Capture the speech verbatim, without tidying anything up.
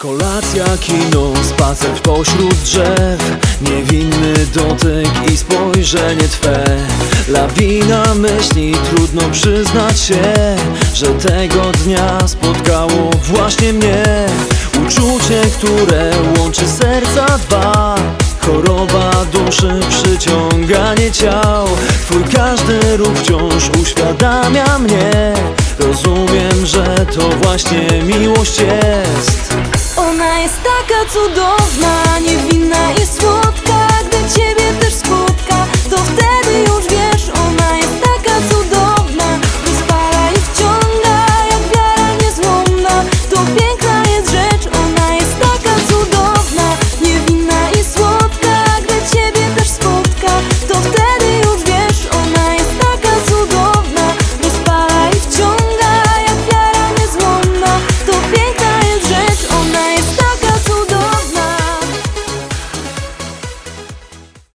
Kolacja, kino, spacer pośród drzew, niewinny dotyk i spojrzenie Twe. Lawina myśli, trudno przyznać się, że tego dnia spotkało właśnie mnie. Uczucie, które łączy serca dwa, choroba duszy, przyciąganie ciał. Twój każdy ruch wciąż uświadamia mnie. Rozumiem, że to właśnie miłość jest. Ona jest taka cudowna, niewinna i słodka.